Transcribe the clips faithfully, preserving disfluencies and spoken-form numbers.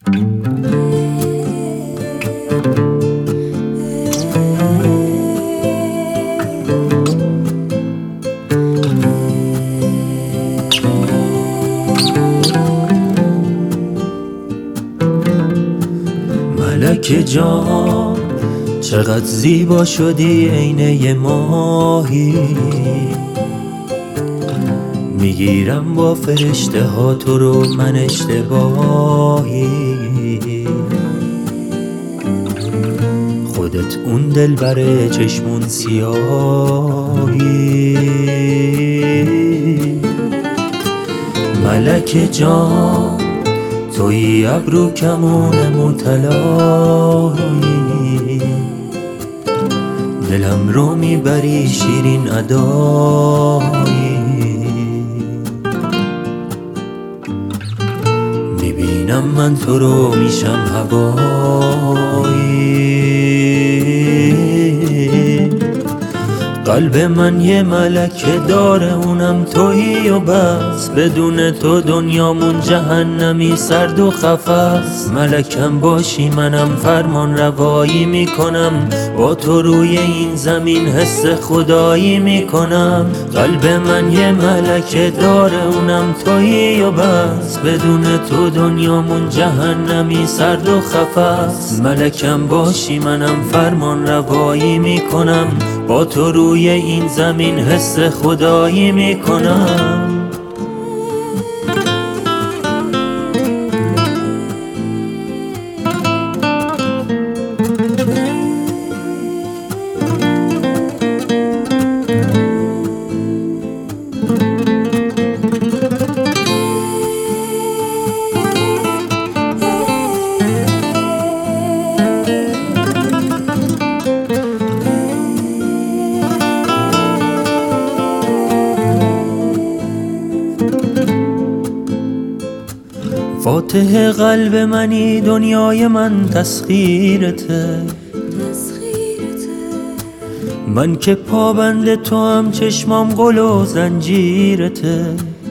ملک جان چقدر زیبا شدی عینه ماهی، میگیرم با فرشته ها تو رو من اشتباهی. خودت اون دلبر چشمون سیاهی. ملک جان توی ابرو کمون متلایی، دلم رو میبری شیرین ادایی. میبینم من تو رو میشم هوایی. قلب من یه ملکه داره اونم تویی و بس، بدون تو دنیامون جهنمی سرد و خفس. ملکم باشی منم فرمان روایی میکنم، با تو روی این زمین حس خدایی میکنم. قلب من یه ملکه داره اونم تویی و بس، بدون تو دنیامون جهنمی سرد و خفس. ملکم باشی منم فرمان روایی میکنم، با تو روی این زمین حس خدایی میکنم. فاتح قلب منی دنیای من تسخیرته، من که پابند تو هم چشمام گل و زنجیرته.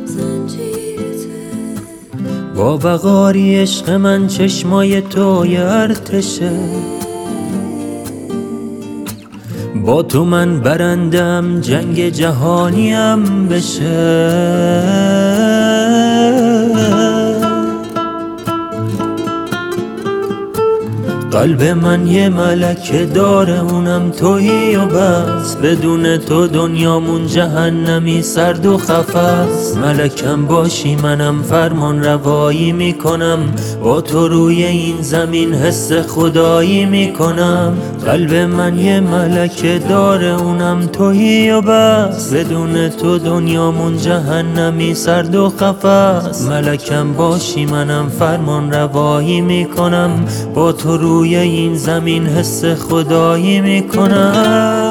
با وقاری عشق من چشمای تو یه ارتشه، با تو من برندم جنگ جهانیم بشه. قلب من یه ملکه داره اونم تویی و بس، بدون تو دنیامون جهنمی سرد و خفس. ملکم باشی منم فرمان روایی میکنم، با تو روی این زمین حس خدایی میکنم. قلب من یه ملکه داره اونم تویی و بس، بدون تو دنیامون جهنمی سرد و خفس. ملکم باشی منم فرمان روایی میکنم، با تو روی این زمین حس خدایی میکنم.